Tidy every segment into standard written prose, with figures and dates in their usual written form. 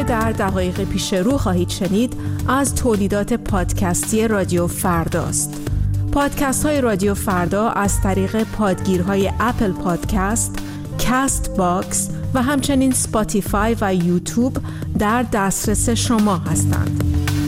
در دقایق پیش رو خواهید شنید از تولیدات پادکستی رادیو فرداست. پادکست های رادیو فردا از طریق پادگیرهای اپل پادکست، کست باکس و همچنین سپاتیفای و یوتیوب در دسترس شما هستند.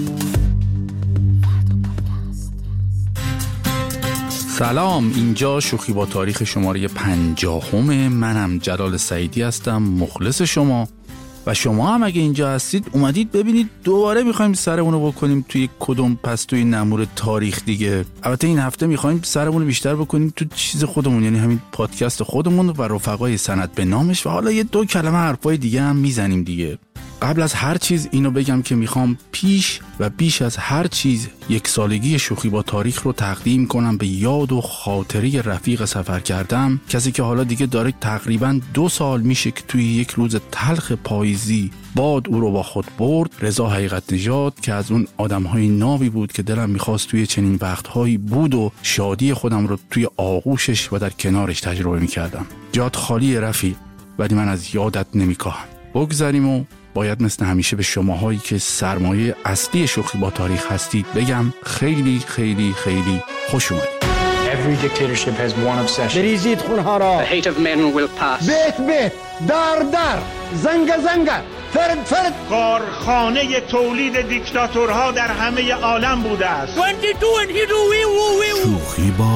سلام، اینجا شوخی با تاریخ شماره 50. منم جلال سعیدی هستم، مخلص شما. و شما هم اگه اینجا هستید اومدید ببینید دوباره میخوایم سرمونو بکنیم توی کدوم پس توی نمور تاریخ دیگه. البته این هفته میخوایم سرمونو بیشتر بکنیم تو چیز خودمون، یعنی همین پادکست خودمون و رفقای سند به نامش، و حالا یه دو کلمه حرفای دیگه هم میزنیم دیگه. قبل از هر چیز اینو بگم که میخوام پیش و بیش از هر چیز یک سالگی شوخی با تاریخ رو تقدیم کنم به یاد و خاطره رفیق سفر کردم، کسی که حالا دیگه داره تقریباً 2 سال میشه که توی یک روز تلخ پاییزی باد او رو با خود برد. رضا حقیقت نژاد که از اون آدمهای نابی بود که دلم میخواست توی چنین وقتهایی بود و شادی خودم رو توی آغوشش و در کنارش تجربه میکردم. جات خالی رفیق، ولی من از یادت نمیکاهم. بگذاریم و باید مثل همیشه به شماهایی که سرمایه اصلی شوخی با تاریخ هستید بگم خیلی خیلی خیلی خوش اومدید. Every dictatorship has one obsession. بریزید خونها را. The hate of men will pass. بیت در زنگ فرد. کارخانه تولید دیکتاتورها در همه عالم بوده است. 22 and here شوخی با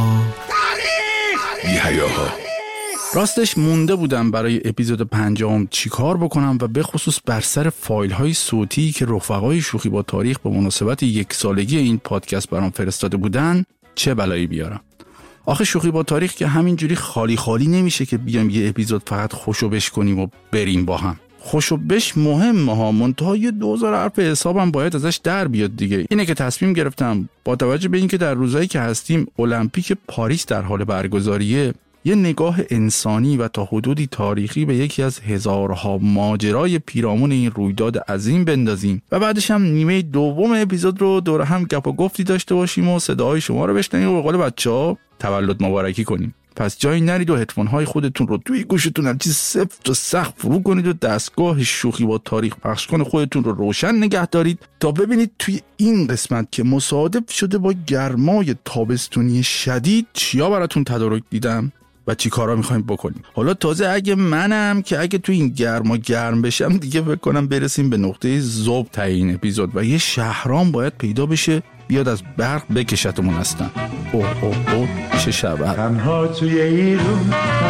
تاریخ. یحیاها. راستش مونده بودم برای اپیزود 50 چی کار بکنم و به خصوص بر سر فایل های صوتی که رفقای شوخی با تاریخ به مناسبت 1 سالگی این پادکست برام فرستاده بودن چه بلایی بیارم. آخه شوخی با تاریخ که همینجوری خالی نمیشه که بیام یه اپیزود فقط خوشو بش کنیم و بریم با هم. خوشو بش مهمه ها، منتها یه 2000 حرف حسابم باید ازش در بیاد دیگه. اینه که تصمیم گرفتم با توجه به اینکه در روزایی که هستیم المپیک پاریس در حال برگزاریه، یه نگاه انسانی و تا حدودی تاریخی به یکی از هزارها ماجرای پیرامون این رویداد عظیم بندازیم و بعدش هم نیمه دوم اپیزود رو دور هم گپ و گفتی داشته باشیم و صداهای شما رو بشنویم و به قول بچه‌ها تولد مبارکی کنیم. پس جایی نرید و هدفون‌های خودتون رو توی گوشتون هرچی سفت و سخت فرو کنید و دستگاه شوخی با تاریخ پخش کن خودتون رو روشن نگه دارید تا ببینید توی این قسمت که مصادف شده با گرمای تابستونی شدید چیا براتون تدارک دیدم و چی کارا میخوایم بکنیم. حالا تازه اگه منم که اگه تو این گرما گرم بشم دیگه فکر کنم برسیم به نقطه ذوب تا این اپیزود و یه شهرام باید پیدا بشه بیاد از برق بکشتمون هستن. اوه چه شبه. تنها توی ایرون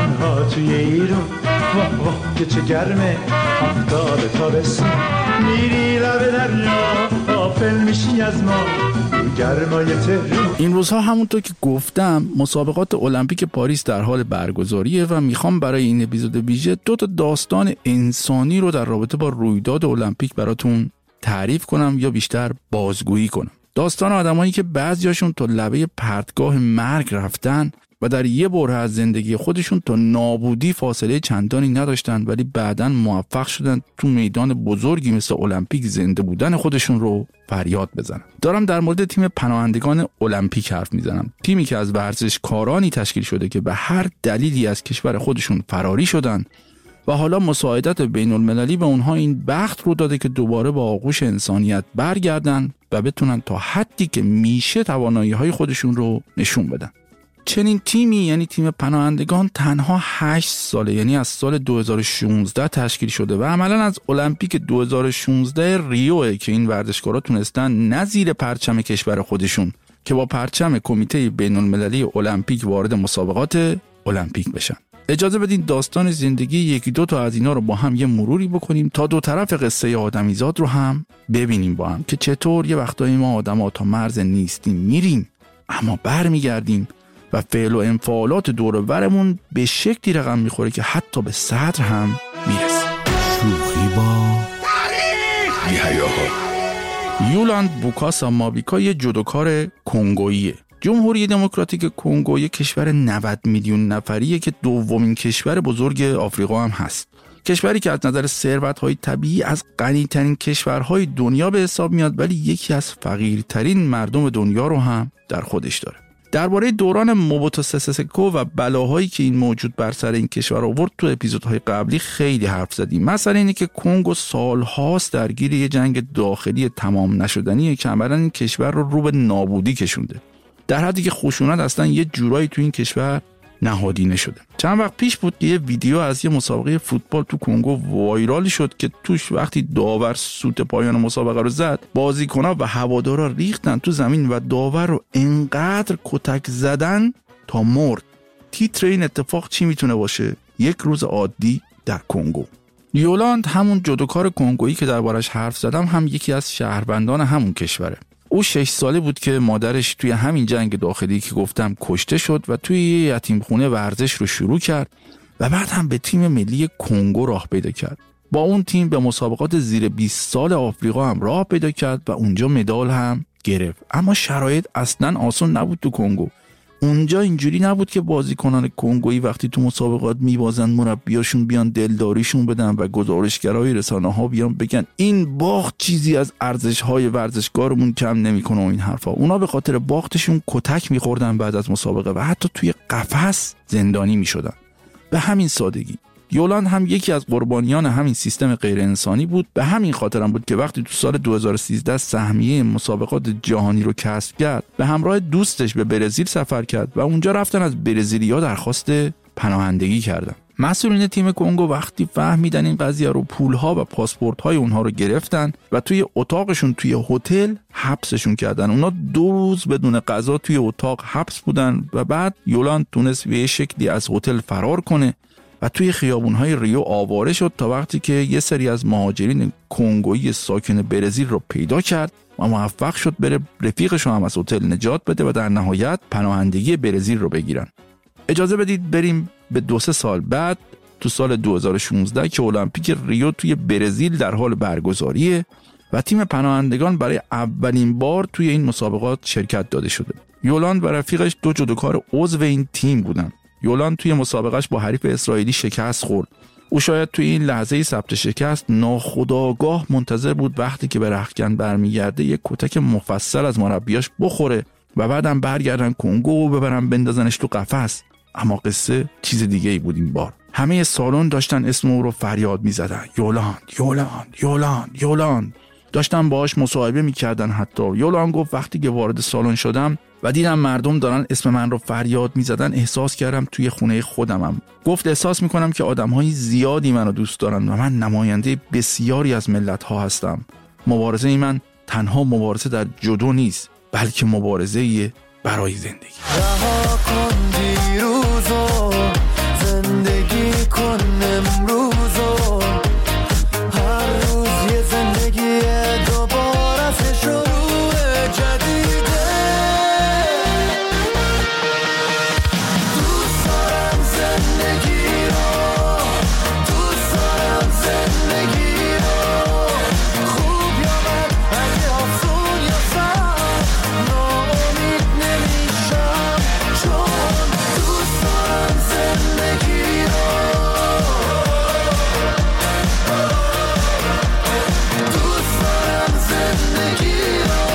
واه که چه گرمه، آفتاب تابستون میری لب دریا غافل میشی از ما گرمای تهران. این روزها همونطور که گفتم مسابقات المپیک پاریس در حال برگزاریه و میخوام برای این اپیزود ویژه 2 داستان انسانی رو در رابطه با رویداد المپیک براتون تعریف کنم یا بیشتر بازگویی کنم. داستان آدمایی که بعضیاشون تا لبه پرتگاه مرگ رفتن و در یه بره از زندگی خودشون تا نابودی فاصله چندانی نداشتن، ولی بعداً موفق شدن تو میدان بزرگی مثل المپیک زنده بودن خودشون رو فریاد بزنن. دارم در مورد تیم پناهندگان المپیک حرف میزنم. تیمی که از ورزشکارانی تشکیل شده که به هر دلیلی از کشور خودشون فراری شدن و حالا مساعدت بین المللی به اونها این بخت رو داده که دوباره با آغوش انسانیت برگردن و بتونن تا حدی که میشه توانایی‌های خودشون رو نشون بدن. چنین تیمی یعنی تیم پناهندگان تنها 8 ساله، یعنی از سال 2016 تشکیل شده و عملاً از المپیک 2016 ریوه که این ورزشکارا تونستن نه زیر پرچم کشور خودشون که با پرچم کمیته بین المللی المپیک وارد مسابقات المپیک بشن. اجازه بدین داستان زندگی 1-2 تا از اینا رو با هم یه مروری بکنیم تا دو طرف قصه آدمیزاد رو هم ببینیم با هم که چطور یه وقتایی ما آدم‌ها تا مرز نیستیم میریم اما برمیگردیم و فعل و انفعالات دور و برمون به شکلی رقم میخوره که حتی به صدر هم میرسه. شوخی با تاریخ. یولاند بوکاسا مابیکا یه جودوکار کنگوییه. جمهوری دموکراتیک کنگو یک کشور 90 میلیون نفریه که دومین کشور بزرگ آفریقا هم هست. کشوری که از نظر ثروت‌های طبیعی از غنی‌ترین کشورهای دنیا به حساب میاد، ولی یکی از فقیرترین مردم دنیا رو هم در خودش داره. درباره دوران موبوتو سسه سکو و بلاهایی که این موجود بر سر این کشور آورد تو اپیزودهای قبلی خیلی حرف زدیم. مثلا اینه که کنگو سالهاست درگیر یه جنگ داخلی تمام نشدنیه که عملاً این کشور رو به نابودی کشونده، در حدی که خشونت اصلا یه جورایی تو این کشور نهادینه شده. چند وقت پیش بود که یه ویدیو از یه مسابقه فوتبال تو کنگو وایرال شد که توش وقتی داور سوت پایان مسابقه رو زد، بازیکن‌ها و هوادارا ریختن تو زمین و داور رو انقدر کتک زدن تا مرد. تیتر این اتفاق چی میتونه باشه؟ یک روز عادی در کنگو. یولاند، همون جودوکار کنگویی که دربارش حرف زدم، هم یکی از شهروندان همون کشوره. او 6 ساله بود که مادرش توی همین جنگ داخلی که گفتم کشته شد و توی یه یتیمخونه ورزش رو شروع کرد و بعد هم به تیم ملی کنگو راه پیدا کرد. با اون تیم به مسابقات زیر 20 سال آفریقا هم راه پیدا کرد و اونجا مدال هم گرفت. اما شرایط اصلاً آسان نبود تو کنگو. اونجا اینجوری نبود که بازیکنان کنگویی وقتی تو مسابقات میبازن مربیاشون بیان دلداریشون بدن و گزارشگرای رسانه‌ها بیان بگن این باخت چیزی از ارزش‌های ورزشکارمون کم نمی‌کنه و این حرفا. اونا به خاطر باختشون کتک می‌خوردن بعد از مسابقه و حتی توی قفس زندانی می‌شدن. به همین سادگی. یولاند هم یکی از قربانیان همین سیستم غیر انسانی بود. به همین خاطر هم بود که وقتی تو سال 2013 سهمیه مسابقات جهانی رو کسب کرد، به همراه دوستش به برزیل سفر کرد و اونجا رفتن از برزیلیا درخواست پناهندگی کردن. مسئولین تیم کنگو وقتی فهمیدن این قضیه رو، پولها و پاسپورت‌های اونها رو گرفتن و توی اتاقشون توی هتل حبسشون کردن. اونا 2 روز بدون غذا توی اتاق حبس بودن و بعد یولاند تونست به شکلی از هتل فرار کنه و توی خیابون‌های ریو آواره شد تا وقتی که یه سری از مهاجرین کنگویی ساکن برزیل رو پیدا کرد و موفق شد بره رفیقش رو هم از هتل نجات بده و در نهایت پناهندگی برزیل رو بگیرن. اجازه بدید بریم به 2-3 سال بعد، تو سال 2016 که المپیک ریو توی برزیل در حال برگزاریه و تیم پناهندگان برای اولین بار توی این مسابقات شرکت داده شده. یولاند و رفیقش 2 جودوکار عضو این تیم بودن. یولاند توی مسابقهش با حریف اسرائیلی شکست خورد. او شاید توی این لحظه ثبت شکست ناخودآگاه منتظر بود وقتی که به رختکن برمیگرده یک کتک مفصل از مربیاش بخوره و بعدم برگردن کنگو و ببرن بندازنش تو قفس. اما قصه چیز دیگه ای بود این بار. همه سالن داشتن اسم او رو فریاد می‌زدن. یولاند، یولاند، یولاند، یولاند. داشتن باهاش مصاحبه می‌کردن. حتی یولاند گفت وقتی که وارد سالن شدم و دیدم مردم دارن اسم من رو فریاد می‌زدن، احساس کردم توی خونه خودمم. گفت احساس می‌کنم که آدم‌های زیادی منو دوست دارن و من نماینده بسیاری از ملت‌ها هستم. مبارزه من تنها مبارزه در جودو نیست، بلکه مبارزه برای زندگی. رها کن دیروزو، زندگی کن امروزو، هر روز یه زندگی دوباره از شروع جدیده. دوست دارم زندگی رو، دوست دارم زندگی رو، خوب یا بد، اگه آسون یا سخت، ناامید نمیشم چون دوست دارم زندگی رو، دوست دارم زندگی رو.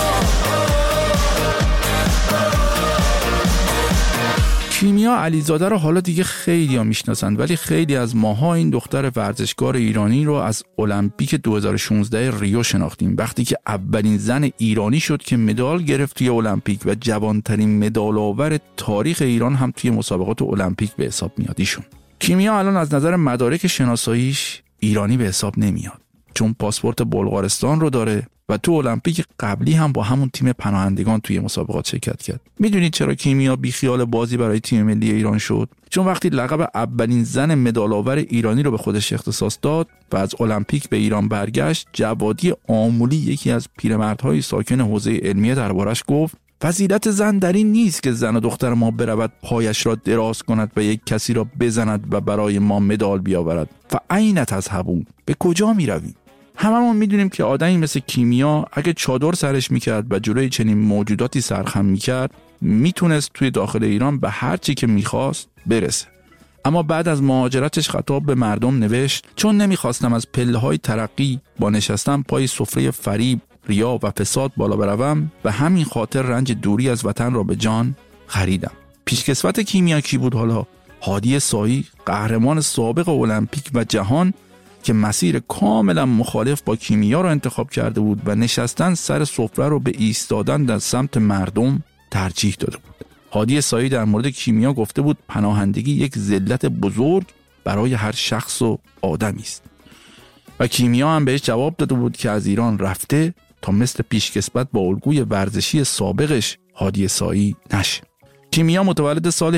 کیمیا علیزاده رو حالا دیگه خیلی ها میشناسن، ولی خیلی از ماها این دختر ورزشکار ایرانی رو از المپیک 2016 ریو شناختیم، وقتی که اولین زن ایرانی شد که مدال گرفت توی المپیک و جوانترین مدال آور تاریخ ایران هم توی مسابقات المپیک به حساب میاد ایشون. کیمیا الان از نظر مدارک شناساییش ایرانی به حساب نمیاد، چون پاسپورت بلغارستان رو داره و تو المپیک قبلی هم با همون تیم پناهندگان توی مسابقات شرکت کرد. میدونید چرا کیمیا بیخیال بازی برای تیم ملی ایران شد؟ چون وقتی لقب اولین زن مدال آور ایرانی رو به خودش اختصاص داد و از المپیک به ایران برگشت، جوادی آمولی یکی از پیرمردهای ساکن حوزه علمیه دربارش گفت فضیلت زن در این نیست که زن و دختر ما برود پایش را دراز کند و یک کسی را بزند و برای ما مدال بیاورد. فاین تذهبون، به کجا میرویم؟ هممون میدونیم که آدمی مثل کیمیا اگه چادر سرش میکرد و جلوی چنین موجوداتی سرخم میکرد، میتونست توی داخل ایران به هر چی که میخواست برسه. اما بعد از مهاجرتش خطاب به مردم نوشت چون نمیخواستم از پله‌های ترقی با نشستن پای سفره فریب، ریا و فساد بالا بروم و همین خاطر رنج دوری از وطن را به جان خریدم. پیشکسوت کیمیا کی بود حالا؟ هادی سایی، قهرمان سابق المپیک و جهان که مسیر کاملا مخالف با کیمیا رو انتخاب کرده بود و نشستن سر سفره رو به ایستادن در سمت مردم ترجیح داده بود. هادی سایی در مورد کیمیا گفته بود پناهندگی یک ذلت بزرگ برای هر شخص و آدمی است. و کیمیا هم بهش جواب داده بود که از ایران رفته تا مثل پیشکسوت با الگوی ورزشی سابقش هادی سایی نشه. کیمیا متولد سال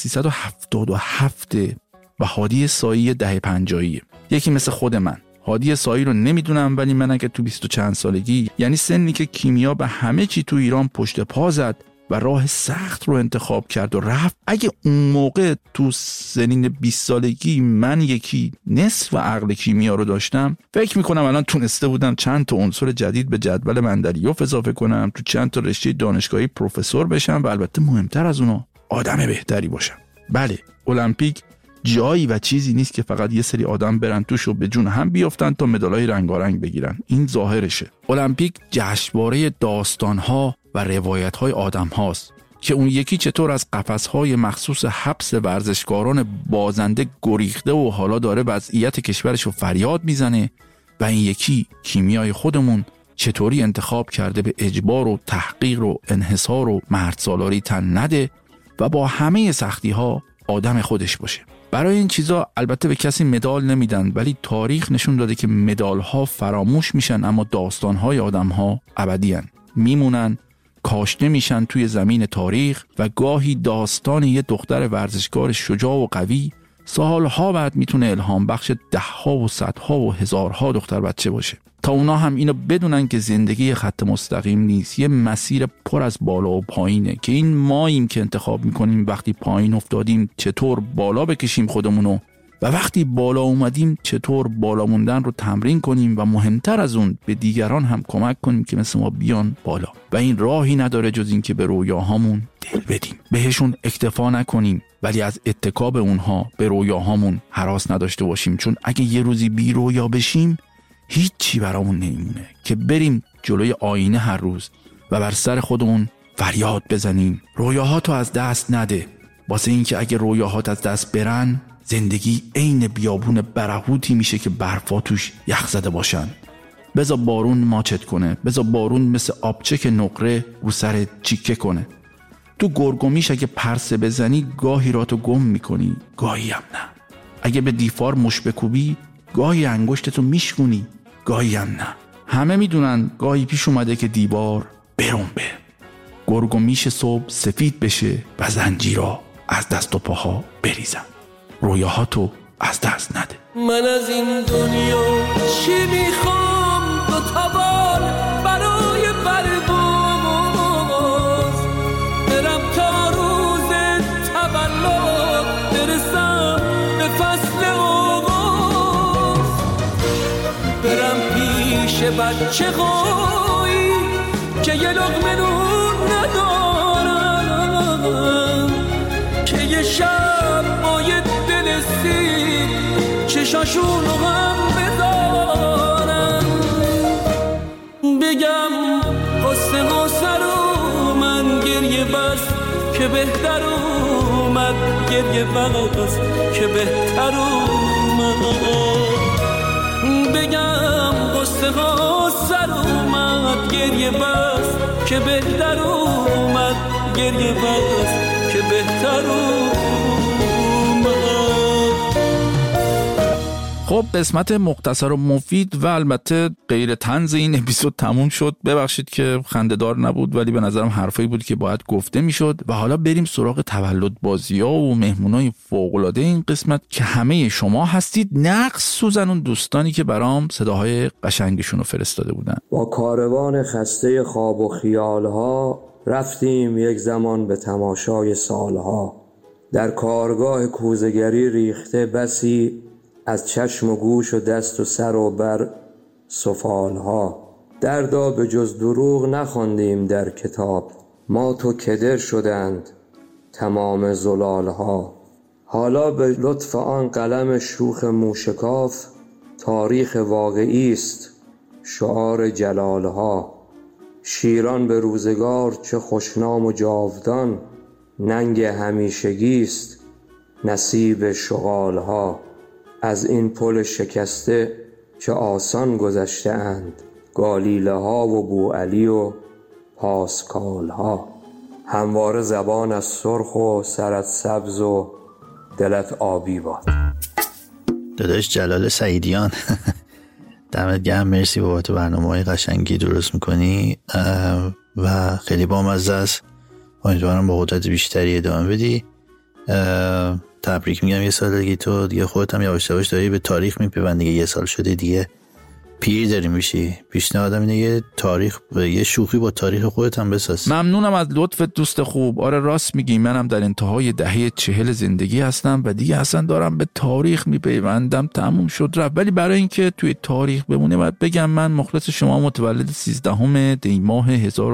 1377 و هادی سایی دهه 50. یکی مثل خود من. هادی سایی رو نمیدونم، ولی من اگه تو 20 و چند سالگی، یعنی سنی که کیمیا به همه چی تو ایران پشت پا زد و راه سخت رو انتخاب کرد و رفت، اگه اون موقع تو سنین 20 سالگی من یکی نصف عقل کیمیا رو داشتم، فکر میکنم الان تونسته بودم چند تا عنصر جدید به جدول مندلیوف اضافه کنم، تو چند تا رشته دانشگاهی پروفسور بشم و البته مهمتر از اونا آدم بهتری باشم. بله، المپیک جایی و چیزی نیست که فقط یه سری آدم برن توش و به جون هم بیافتن تا مدالای رنگارنگ بگیرن. این ظاهرشه. المپیک جشنواره داستان‌ها و روایت‌های آدم‌هاست که اون یکی چطور از قفس‌های مخصوص حبس ورزشکاران بازنده گریخته و حالا داره وضعیت کشورش رو فریاد میزنه، و این یکی کیمیای خودمون چطوری انتخاب کرده به اجبار و تحقیر و انحصار و مردسالاری تن نده و با همه سختی‌ها آدم خودش باشه. برای این چیزا البته به کسی مدال نمیدن، ولی تاریخ نشون داده که مدال‌ها فراموش میشن اما داستان‌های آدم‌ها ابدی‌ان، میمونن، کاشته میشن توی زمین تاریخ و گاهی داستان یه دختر ورزشکار شجاع و قوی سالها بعد میتونه الهام بخش ده‌ها و صدها و هزارها دختر بچه باشه، تا اونا هم اینو بدونن که زندگی خط مستقیم نیست، یه مسیر پر از بالا و پایینه که این ماییم که انتخاب میکنیم وقتی پایین افتادیم چطور بالا بکشیم خودمونو و وقتی بالا اومدیم چطور بالا موندن رو تمرین کنیم و مهمتر از اون به دیگران هم کمک کنیم که مثل ما بیان بالا. و این راهی نداره جز این که به رویاهامون دل بدیم، بهشون اکتفا نکنیم، ولی از اتکا به اونها به رویاهامون هراس نداشته باشیم، چون اگه یه روزی بی رویا بشیم هیچی برامون نمیمونه که بریم جلوی آینه هر روز و بر سر خودمون فریاد بزنیم رویاهاتو از دست نده، واسه این که اگه رویاهات از دست برن زندگی عین بیابون برهوتی میشه که برفا توش یخ زده باشن. بذار بارون ماچت کنه، بذار بارون مثل آبچک نقره رو سر چیکه کنه. تو گرگومیش اگه پرسه بزنی گاهی راتو گم میکنی، گاهی هم نه. اگه به دیفار مش بکوبی گاهی انگشتتو میشکونی، گاهی هم نه. همه میدونن گاهی پیش اومده که دیوار برنبه، گرگومیش صبح سفید بشه و زنجیرها از دست و پاها بریزن. رویاهاتو از دست نده. من از این دنیا چی میخوام؟ دو تا بال برای پرواز، برم تا روز تولد برسم به فصل آغاز، برم پیش بچه قایی که یه لقمه نون ندارم، که یه شب با یه دل سیر چشاشون رو هم بذارم، بگم قصه رو من گریه بس که بهتر اومد، گریه بس که بهتر اومد، بگم قصه رو من گریه بس که بهتر اومد، گریه بس که بهتر اومد. خب قسمت مختصر و مفید و البته غیر طنز این اپیزود تموم شد. ببخشید که خنده‌دار نبود، ولی به نظرم حرفایی بود که باید گفته میشد. و حالا بریم سراغ تولد بازی‌ها و مهمونای فوق‌العاده این قسمت که همه شما هستید، نقص سوزن اون دوستانی که برام صداهای قشنگشون رو فرستاده بودن. با کاروان خسته خواب و خیالها رفتیم یک زمان به تماشای سالها، در کارگاه کوزه‌گری ریخته بسی از چشم و گوش و دست و سر و بر سفالها، دردا به جز دروغ نخواندیم در کتاب، ما تو کدر شدند تمام زلالها، حالا به لطف آن قلم شوخ موشکاف تاریخ واقعی است شعار جلالها، شیران به روزگار چه خوشنام و جاودان ننگ همیشگیست نصیب شغالها. از این پل شکسته چه آسان گذشته اند گالیله ها و بوعلی و پاسکال ها. همواره زبان از سرخ و سرت سبز و دلت آبی باد. داداش جلال سعیدیان دمت گرم، مرسی بابت برنامه‌های قشنگی درست میکنی و خیلی بامزه است. امیدوارم با قدرت بیشتری ادامه بدی. تبریک میگم یه سال دیگه، تو دیگه خودت هم یواش یواش داری به تاریخ میپیوندی، دیگه یه سال شده دیگه پیر داری میشی. پیشنهادم اینه یه شوخی با تاریخ خودت هم بساز. ممنونم از لطفت دوست خوب. آره راست میگی، منم در انتهای دهه 40 زندگی هستم و دیگه اصلا دارم به تاریخ میپیوندم. تموم شد رفت. ولی برای اینکه توی تاریخ بمونه باید بگم من مخلص شما، متولد 13 دی ماه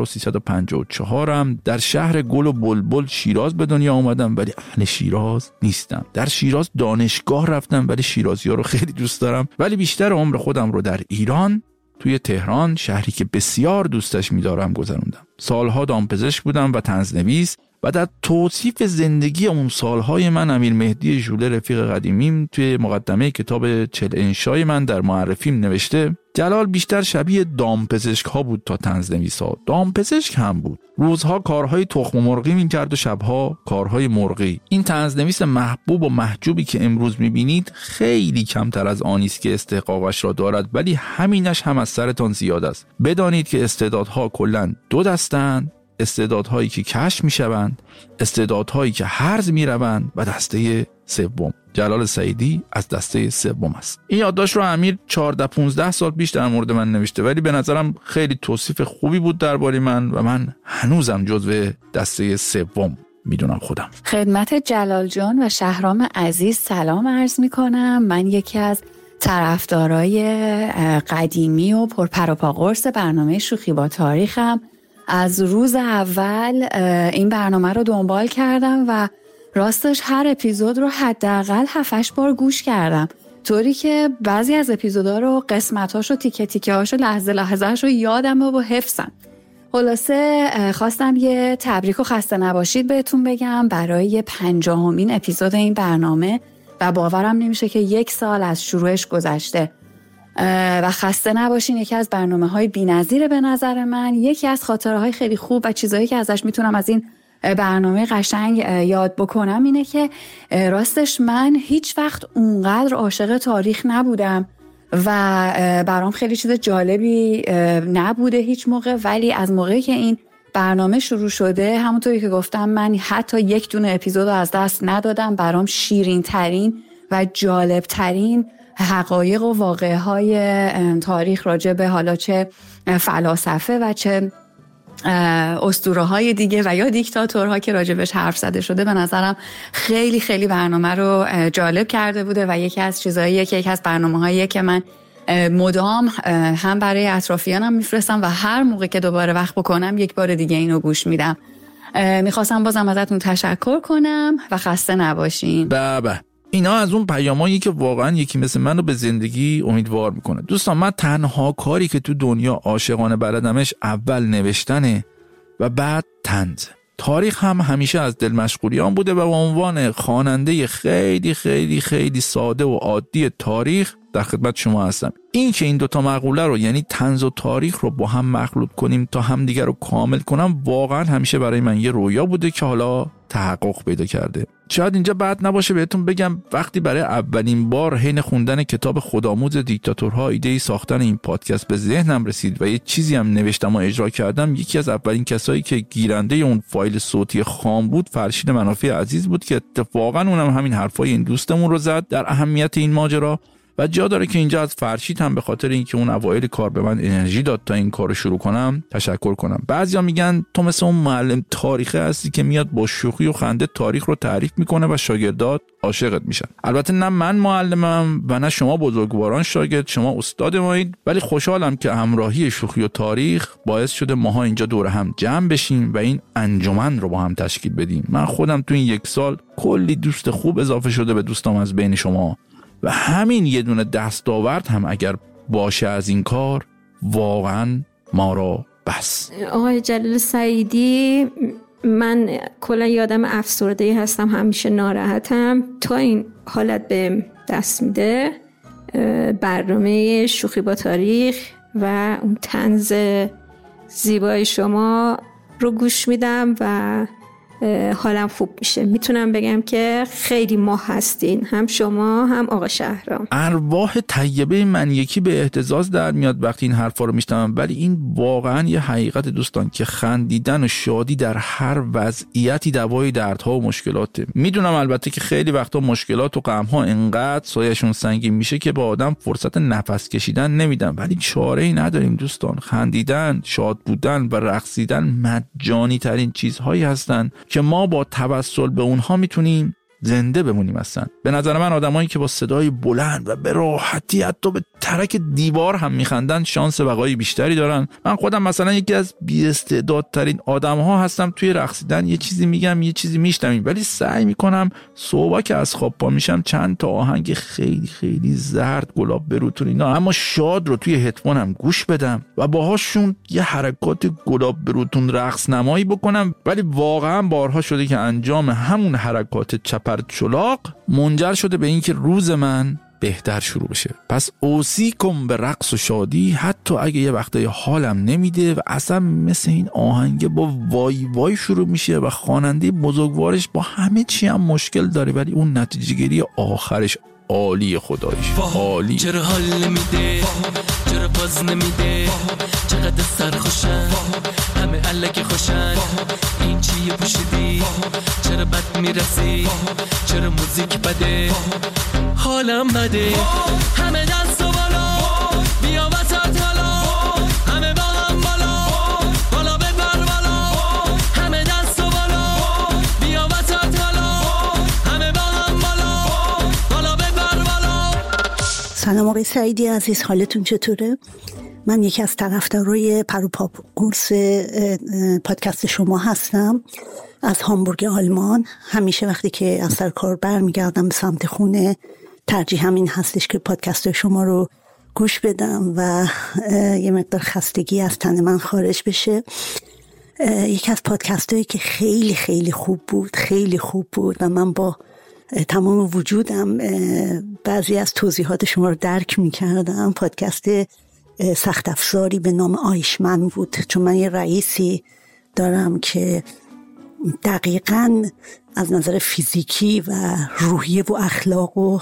1354م. در شهر گل و بلبل شیراز به دنیا اومدم ولی اهل شیراز نیستم. در شیراز دانشگاه رفتم ولی شیرازی‌ها رو خیلی دوست دارم. ولی بیشتر عمر خودم رو در ایران توی تهران، شهری که بسیار دوستش می‌دارم، گذروندم. سالها دامپزشک بودم و طنزنویس و در توصیف زندگی اون سالهای من امیر مهدی ژوله رفیق قدیمیم توی مقدمه کتاب 40 انشای من در معرفیم نوشته جلال بیشتر شبیه دامپزشک ها بود تا طنزنویس ها. دامپزشک هم بود، روزها کارهای تخم مرغی می‌کرد و شبها کارهای مرغی. این طنزنویس محبوب و محجوبی که امروز می‌بینید خیلی کمتر از آنی است که استحقاقش را دارد، ولی همینش هم از سرتان زیاد است. بدانید که استعدادها کلاً دو دستند: استعدادهایی که کشف میشوند، استعدادهایی که هرز میروند و دسته سوم. جلال سعیدی از دسته سوم است. این یادداشت رو امیر 14-15 سال پیش در مورد من نوشته، ولی به نظرم خیلی توصیف خوبی بود درباره من و من هنوزم جزو دسته سوم میدونم خودم. خدمت جلال جان و شهرام عزیز سلام عرض میکنم. من یکی از طرفدارای قدیمی و پرپروپا قرص برنامه شوخی با تاریخم. از روز اول این برنامه رو دنبال کردم و راستش هر اپیزود رو حداقل 7-8 بار گوش کردم، طوری که بعضی از اپیزودا رو، قسمت‌هاش رو، تیکه تیکه هاشو، لحظه لحظه‌اش رو یادم و حفظم. خلاصه خواستم یه تبریک و خسته نباشید بهتون بگم برای 50مین اپیزود این برنامه و باورم نمیشه که 1 سال از شروعش گذشته. و خسته نباشین. یکی از برنامه‌های بی‌نظیره به نظر من. یکی از خاطره‌های خیلی خوب و چیزایی که ازش میتونم از این برنامه قشنگ یاد بکنم اینه که راستش من هیچ وقت اونقدر عاشق تاریخ نبودم و برام خیلی چیز جالبی نبوده هیچ موقع، ولی از موقعی که این برنامه شروع شده، همونطوری که گفتم، من حتی 1 دونه اپیزود از دست ندادم. برام شیرین ترین و جالب ترین حقایق و واقعهای تاریخ راجع به حالا چه فلاسفه و چه اسطوره‌های دیگه و یا دیکتاتورها که راجبش حرف زده شده به نظرم خیلی خیلی برنامه رو جالب کرده بوده و یکی از چیزاییه که یکی از برنامه‌هاییه که من مدام هم برای اطرافیانم میفرستم و هر موقع که دوباره وقت بکنم 1 بار دیگه اینو گوش میدم. میخواستم بازم ازتون تشکر کنم و خسته نباشین. بابا اینا از اون پیامایی که واقعا یکی مثل منو به زندگی امیدوار میکنه. دوستان، من تنها کاری که تو دنیا عاشقانه بلدمش اول نوشتنه و بعد طنز. تاریخ هم همیشه از دل مشغولیام بوده و به عنوان خواننده خیلی خیلی خیلی ساده و عادی تاریخ در خدمت شما هستم. این که این دوتا مقوله رو، یعنی طنز و تاریخ رو با هم مخلوط کنیم تا همدیگر رو کامل کنم، واقعا همیشه برای من یه رویا بوده که حالا تحقق پیدا کرده. شاید اینجا بد نباشه بهتون بگم وقتی برای اولین بار حین خوندن کتاب خودآموز دیکتاتورها ایده ساختن این پادکست به ذهنم رسید و یه چیزی هم نوشتم و اجرا کردم، یکی از اولین کسایی که گیرنده اون فایل صوتی خام بود فرشید منافی عزیز بود که اتفاقا اونم همین حرفای این دوستمون رو زد در اهمیت این ماجرا. و جا داره که اینجا از فرشید هم به خاطر اینکه اون اوایل کار به من انرژی داد تا این کارو شروع کنم تشکر کنم. بعضیا میگن تو مثل اون معلم تاریخه هستی که میاد با شوخی و خنده تاریخ رو تعریف میکنه و شاگردات عاشقت میشن. البته نه من معلمم و نه شما بزرگواران شاگرد، شما استاد مایید، ولی خوشحالم که همراهی شوخی و تاریخ باعث شده ماها اینجا دور هم جمع بشیم و این انجمن رو با هم تشکیل بدیم. من خودم تو این 1 سال کلی دوست خوب اضافه شده به دوستام از بین شما و همین یه دونه دستاورد هم اگر باشه از این کار واقعا ما را بس. آقای جلال سعیدی، من کلا یادم افسرده‌ای هستم، همیشه ناراحتم. تا این حالت به دست میده برنامه شوخی با تاریخ و اون طنز زیبای شما رو گوش میدم و حالم خوب میشه. میتونم بگم که خیلی ماه هستین، هم شما هم آقا شهرام. ارواح طیبه من یکی به اهتزاز در میاد وقتی این حرفا رو میشنوم، ولی این واقعا یه حقیقت دوستان که خندیدن و شادی در هر وضعیتی دوای دردها و مشکلاته. میدونم البته که خیلی وقتا مشکلات و غم‌ها انقدر سایه‌شون سنگین میشه که با آدم فرصت نفس کشیدن نمیدن، ولی چاره‌ای نداریم دوستان. خندیدن، شاد بودن و رقصیدن مجانی ترین چیزهایی هستن که ما با توسل به اونها میتونیم زنده بمونیم. هستن به نظر من آدمایی که با صدای بلند و به راحتی حتی به ترک دیوار هم میخندن شانس بقای بیشتری دارن. من خودم مثلا یکی از بی‌استعدادترین آدم‌ها هستم توی رقصیدن. یه چیزی میگم یه چیزی میشنویم، ولی سعی میکنم صبح که از خواب پا میشم چند تا آهنگ خیلی خیلی زرد، گلاب بروتون اینا اما شاد رو توی هدفونم گوش بدم و باهاشون یه حرکات گلاب بروتون رقص نمایی بکنم. ولی واقعا بارها شده که انجام همون حرکات چپر چلاق منجر شده به اینکه روز من بهتر شروع بشه. پس اوصیکم به رقص و شادی، حتی اگه یه وقتای حالم نمیده و اصلا مثل این آهنگ با وای وای شروع میشه و خواننده بزرگوارش با همه چی هم مشکل داره، ولی اون نتیجه گیری آخرش عالی، خدایش عالی. چرا حال نمیده، چرا باز نمیده، چقدر سرخوشن، همه الک خوشن، این چیه پوشیدی، چرا بد میرسی، چرا موزیک بده، حالم بده، همه دست و بالا، بیا وسط حالا، همه با هم بالا، بالا ببر بالا، همه دست و بالا، بیا وسط حالا، همه با هم بالا، بالا ببر بالا. سلام آقای سعیدی عزیز، حالتون چطوره؟ من یکی از طرفدارای پروپا قرص پادکست شما هستم از هامبورگ آلمان. همیشه وقتی که از سر کار برمیگردم به سمت خونه ترجیح همین هستش که پادکست شما رو گوش بدم و یه مقدار خستگی از تن من خارج بشه. یکی از پادکست هایی که خیلی خیلی خوب بود، خیلی خوب بود و من با تمام وجودم بعضی از توضیحات شما رو درک می کردم. پادکست سخت افزاری به نام آیشمن بود، چون من یه رئیسی دارم که دقیقاً از نظر فیزیکی و روحیه و اخلاق و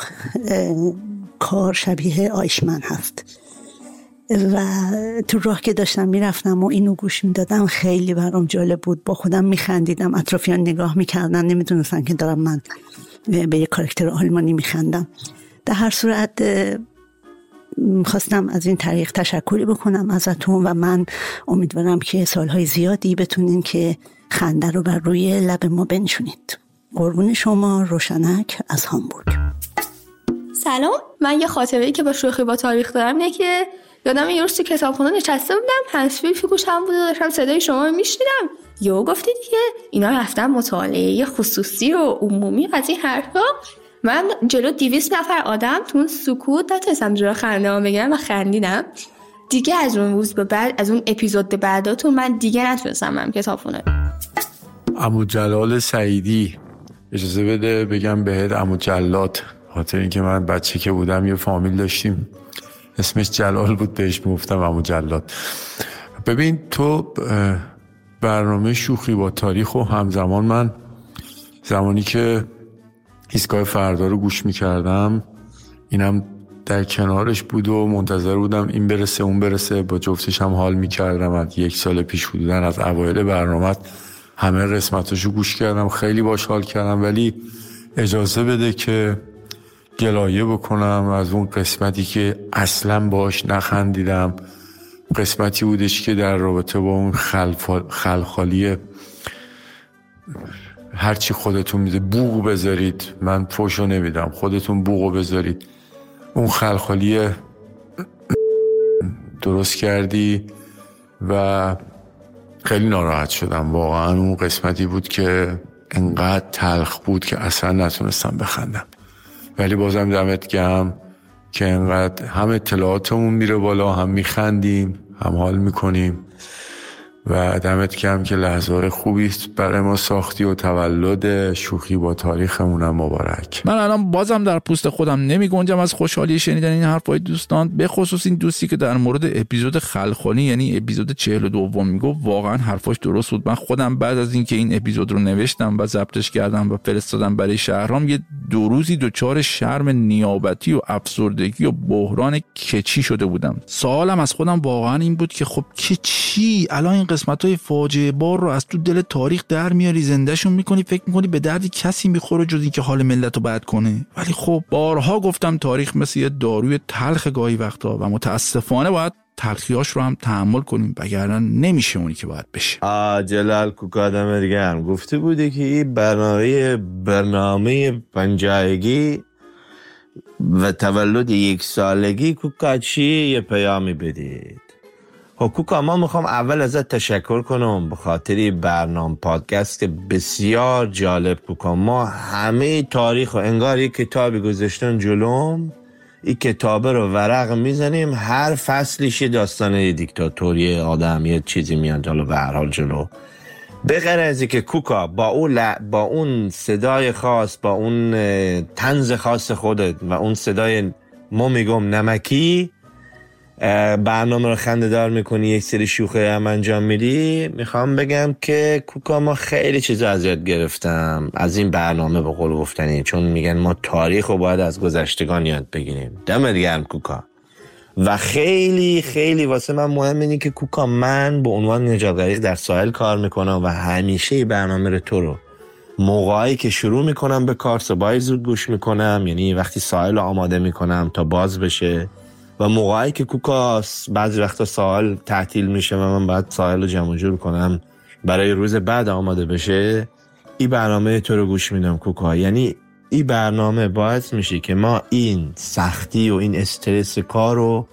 کار شبیه آیشمن هست و تو راه که داشتم میرفتم و اینو گوش میدادم خیلی برام جالب بود. با خودم میخندیدم، اطرافیان نگاه میکردن، نمیدونستن که دارم من به یه کاراکتر آلمانی میخندم. در هر صورت خواستم از این طریق تشکری بکنم ازتون و من امیدوارم که سالهای زیادی بتونین که خنده رو بر روی لب ما بنشونید. قربون شما، روشنک از هامبورگ. سلام، من یه خاطره‌ای که با شوخی با تاریخ دارم اینه که یادم یه روز تو کتابخونه نشسته بودم، هنسفری فی گوشم بود و داشتم صدای شما رو میشنیدم. یهو گفتید که اینا رفتن مطالعه خصوصی و عمومی از این حرفا. من جلو 200 نفر آدم تو اون سکوت نتونستم جلو خنده‌ام بگیرم و خندیدم. دیگه از اون روز به بعد، از اون اپیزود بعداتون من دیگه نتونستم برم کتابخونه. عمو جلال سعیدی، اجازه بده بگم بهت عمو جلاد، خاطر اینکه من بچه که بودم یه فامیل داشتیم اسمش جلال بود، بهش میگفتم عمو جلاد. ببین تو برنامه شوخی با تاریخ و همزمان من زمانی که ایستگاه فردا رو گوش میکردم اینم در کنارش بود و منتظر بودم این برسه اون برسه، با جفتش هم حال میکردم. از 1 سال پیش بودن از اوایل برنامه همه قسمتاشو گوش کردم، خیلی باش حال کردم، ولی اجازه بده که گلایه بکنم از اون قسمتی که اصلا باش نخندیدم. قسمتی بودش که در رابطه با اون خلخالی هرچی خودتون میده بوق بذارید، من فوشو نمیدم، خودتون بوقو بذارید، اون خلخالی درست کردی و خیلی ناراحت شدم. واقعا اون قسمتی بود که انقدر تلخ بود که اصلا نتونستم بخندم، ولی بازم دمت گرم که انقدر هم اطلاعاتمون میره بالا، هم میخندیم، هم حال میکنیم و دمت گرم که لحظه خوبی برای ما ساختی و تولد شوخی با تاریخمونم مبارک. من الان بازم در پوست خودم نمی گنجم از خوشحالی شنیدن این حرفای دوستان، به خصوص این دوستی که در مورد اپیزود خلخالی یعنی اپیزود 42 میگو. واقعا حرفاش درست بود. من خودم بعد از اینکه این اپیزود رو نوشتم و ضبطش کردم و فرستادم برای شهرام، یه 2 روزی دچار شرم نیابتی و افسردگی و بحران کچی شده بودم. سوالم از خودم واقعا این بود که خب کچی الان این قسمت‌های فاجعه بار رو از تو دل تاریخ در میاری، زندهشون میکنی، فکر میکنی به دردی کسی میخوره جز این که حال ملت رو بد کنه. ولی خب بارها گفتم تاریخ مثل یه داروی تلخ گاهی وقتا و متاسفانه باید تلخیاش رو هم تحمل کنیم، وگرنه نمیشه اونی که باید بشه. جلال کوکا دم دیگه هم گفته بوده که این برنامه پنجایگی و تولد 1 سالگی کوکا چی یه پیامی بدید. کوکا ما میخوام اول ازت تشکر کنم به خاطر برنامه پادکست بسیار جالب. کوکا ما همه تاریخ و انگار یک کتابی گذاشتن جلوم، این کتابه رو ورق میزنیم، هر فصلیش داستان دیکتاتوری آدم یه چیزی میاد جلو به هر حال جلو. به غیر از اینکه کوکا با اون صدای خاص، با اون طنز خاص خودت و اون صدای ما میگم نمکی برنامه رو خنده دار میکنی، یک سری شوخی هم انجام میدی، میخوام بگم که کوکا ما خیلی چیزا از یاد گرفتم از این برنامه به قول گفتنی، چون میگن ما تاریخ رو باید از گذشتگان یاد بگیریم. دمت گرم کوکا. و خیلی خیلی واسه من مهم اینه که کوکا من به عنوان نجات غریق در ساحل کار میکنم و همیشه برنامه رو موقعی که شروع میکنم به کار صبحای زود گوش میکنم، یعنی وقتی ساحل رو آماده میکنم تا باز بشه، و موقعی که کوکا بعضی وقتا ساحل تعطیل میشه و من باید ساحل رو جمع جور کنم برای روز بعد آماده بشه، این برنامه تو رو گوش میدم کوکا. یعنی این برنامه باعث میشه که ما این سختی و این استرس کار رو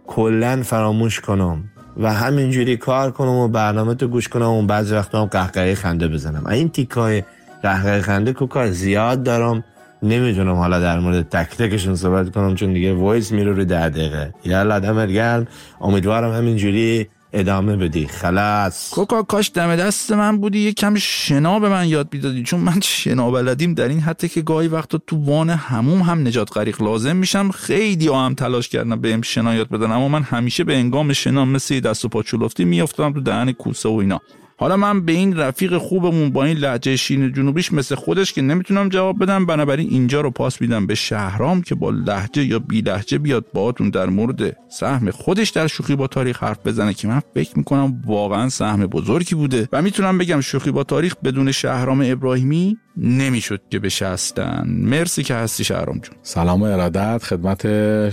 کلن فراموش کنم و همینجوری کار کنم و برنامه تو گوش کنم و بعضی وقتا هم قهقهه خنده بزنم. این تیکای قهقهه خنده کوکا زیاد دارم، نمیدونم حالا در مورد تک تکشون صحبت کنم چون دیگه وایس میره رو 10 دقیقه. یالا دمت گرم، امیدوارم همینجوری ادامه بدی. خلاص کوکا کاش دم دست من بودی یه کم شنا به من یاد میدادی، چون من شنا بلدیم در این حتی که گاهی وقتا تو وان حموم هم نجات غریق لازم میشم. خیلی هم تلاش کردم بهم شنا یاد بدن، اما من همیشه به انگام شنا مثل دست و پا چلفتی میافتادم تو دهن کوسه و اینا. حالا من به این رفیق خوبمون با این لهجه شیرین جنوبیش مثل خودش که نمیتونم جواب بدم، بنابراین اینجا رو پاس میدم به شهرام که با لهجه یا بی لهجه بیاد باهاتون در مورد سهم خودش در شوخی با تاریخ حرف بزنه که من فکر میکنم واقعا سهم بزرگی بوده و میتونم بگم شوخی با تاریخ بدون شهرام ابراهیمی نمیشد که بشه هستن. مرسی که هستی شهرام جون. سلام و ارادت خدمت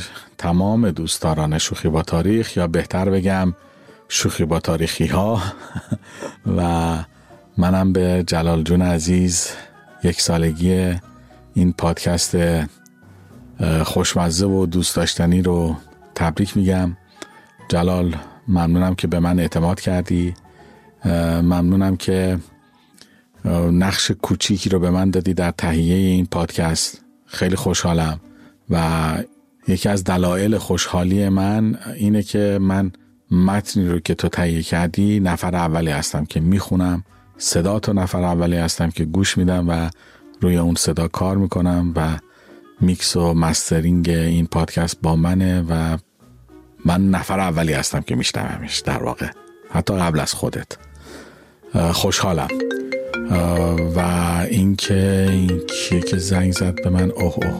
تمام دوستداران شوخی با تاریخ، یا بهتر بگم شوخی با تاریخی ها و منم به جلال جون عزیز 1 سالگی این پادکست خوشمزه و دوست داشتنی رو تبریک میگم. جلال ممنونم که به من اعتماد کردی، ممنونم که نقش کوچیکی رو به من دادی در تهیه این پادکست. خیلی خوشحالم و یکی از دلایل خوشحالی من اینه که من متنی رو که تو تهیه کردی نفر اولی هستم که میخونم، صدا تو نفر اولی هستم که گوش میدم و روی اون صدا کار میکنم و میکس و مسترینگ این پادکست با منه و من نفر اولی هستم که میشنومش، در واقع حتی قبل از خودت. خوشحالم. و این کیه که زنگ زد به من؟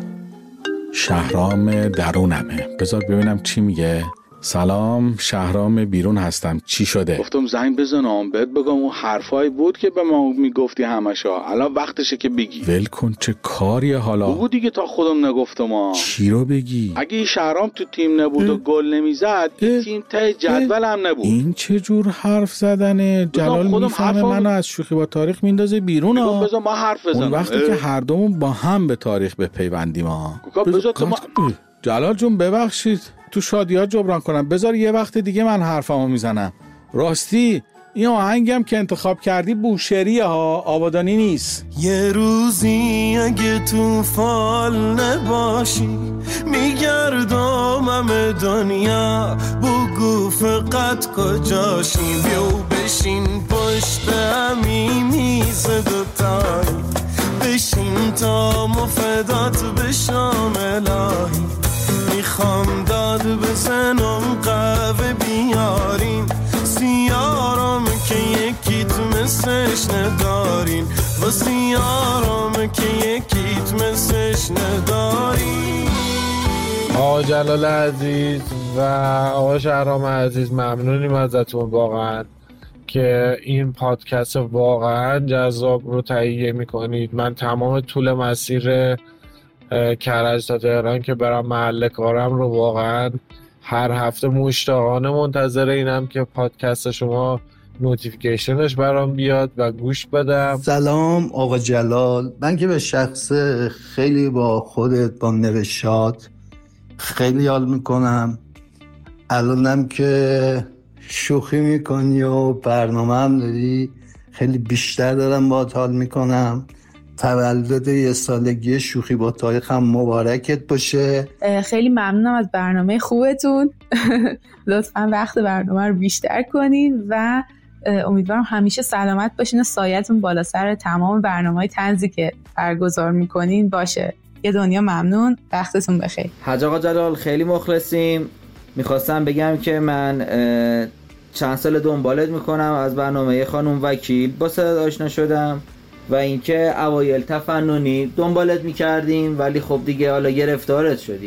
شهرام درونمه. بذار ببینم چی میگه. سلام، شهرام بیرون هستم. چی شده؟ گفتم زنگ بزنم بهت بگم اون حرفایی بود که به ما میگفتی همشا، الان وقتشه که بگی. ول کن، چه کاریه حالا؟ بگو دیگه، تا خودم نگفتم ها. چی رو بگی؟ اگه این شهرام تو تیم نبود و گل نمیزد این تیم ته جدول هم نبود. این چه جور حرف زدنه؟ جلال میفهمه منو از شوخی با تاریخ میندازه بیرون ها. بذار ما حرف بزنم. اون وقتی که هر دومون با هم به تاریخ بپیوندیم ها. جلال جون ببخشید، تو شادیات جبران کنم، بذار یه وقت دیگه من حرفمو میزنم. راستی این آهنگم که انتخاب کردی بوشهریه ها، آبادانی نیست. یه روزی اگه تو فال نباشی میگردم همه دنیا، بگو فقط کجاشی، بیو بشین پشت همی میز دوتایی، بشین تا مفدات بشام الهی، میخوام داد بزنم قهوه بیارین، سیارم که یکیت مسش ندارین، و سیارم که یکیت مسش ندارین. آقا جلال عزیز و آقا شهرام عزیز، ممنونیم ازتون واقعا که این پادکست واقعا جذاب رو تهیه میکنید. من تمام طول مسیر کرج تا تهران که برم محل کارم رو واقعا هر هفته مشتاقانه منتظر اینم که پادکست شما نوتیفیکیشنش برام بیاد و گوش بدم. سلام آقا جلال، من که به شخص خیلی با خودت با نوشات خیلی حال میکنم. الانم که شوخی میکنی و برنامه هم داری، خیلی بیشتر دارم باهات حال میکنم. تولد 1 سالگی شوخی با تاریخ هم مبارکت باشه. خیلی ممنونم از برنامه خوبتون. لطفاً وقت برنامه رو بیشتر کنین و امیدوارم همیشه سلامت باشین و سایتون بالا سر تمام برنامه‌های طنزی که برگزار میکنین باشه. یه دنیا ممنون، وقتتون بخیر. حاج آقا جلال خیلی مخلصیم. میخواستم بگم که من چند سال دنبالت میکنم، از برنامه خانم وکیل با صدات آشنا شدم و اینکه اوایل تفننی دنبالت میکردیم ولی خب دیگه حالا گرفتارت شدیم.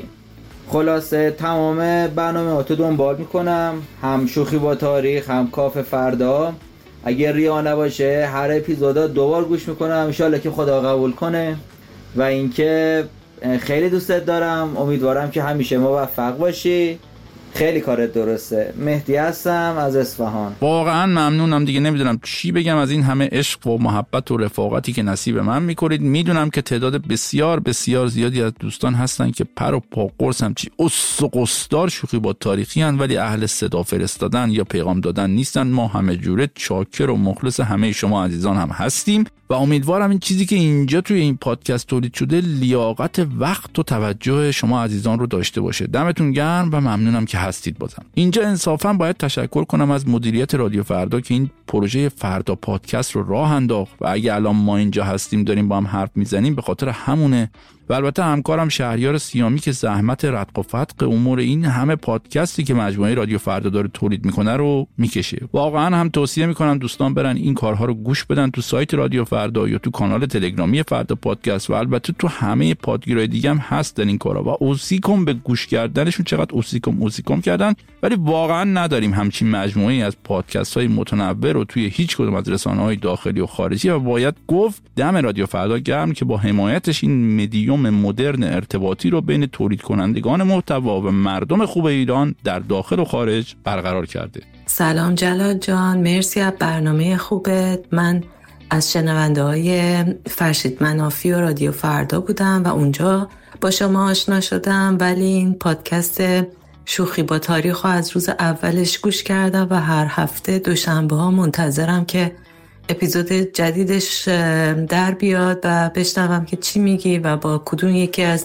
خلاصه تمام برنامه‌هاتو دنبال میکنم، هم شوخی با تاریخ هم کاف فردا. اگه ریا نباشه هر اپیزودا 2 بار گوش میکنم، ان شاءالله که خدا قبول کنه. و اینکه خیلی دوستت دارم، امیدوارم که همیشه موفق باشی. خیلی کارت درسته. مهدی هستم از اصفهان. واقعا ممنونم دیگه، نمیدونم چی بگم از این همه عشق و محبت و رفاقتی که نصیب من میکنید. میدونم که تعداد بسیار بسیار زیادی از دوستان هستن که پر و پا قرص هم چی اس و قصدار شوخی با تاریخی هن ولی اهل صدا فرستادن یا پیغام دادن نیستن. ما همه جوره چاکر و مخلص همه شما عزیزان هم هستیم و امیدوارم این چیزی که اینجا توی این پادکست تولید شده لیاقت وقت و توجه شما عزیزان رو داشته باشه. دمتون گرم و ممنونم که هستید. بازم اینجا انصافا باید تشکر کنم از مدیریت رادیو فردا که این پروژه فردا پادکست رو راه انداخت و اگه الان ما اینجا هستیم داریم با هم حرف میزنیم به خاطر همونه. و البته همکارم شهریار سیامی که زحمت رتق و فتق امور این همه پادکستی که مجموعه رادیو فردا داره تولید میکنه رو میکشه. واقعا هم توصیه میکنم دوستان برن این کارها رو گوش بدن تو سایت رادیو فردا یا تو کانال تلگرامی فردا پادکست و البته تو همه پادگیرهای دیگه هم هست این کارا و اوصیکم به گوش کردنشون. چقدر اوصیکم کردن ولی واقعا نداریم همچین مجموعه‌ای از پادکست های متنوع رو توی هیچ کدوم از رسانه‌های داخلی و خارجی و باید گفت دم رادیو فردا گرم که با حمایتش این مدیوم مدرن ارتباطی رو بین تولید کنندگان محتوا و مردم خوب ایران در داخل و خارج برقرار کرده. سلام جلال جان، مرسی از برنامه خوبت. من از شنونده های فرشید منافی و رادیو فردا بودم و اونجا با شما آشنا شدم، ولی این پادکست شوخی با تاریخ رو از روز اولش گوش کردم و هر هفته دوشنبه ها منتظرم که اپیزود جدیدش در بیاد و بشنوم که چی میگی و با کدوم یکی از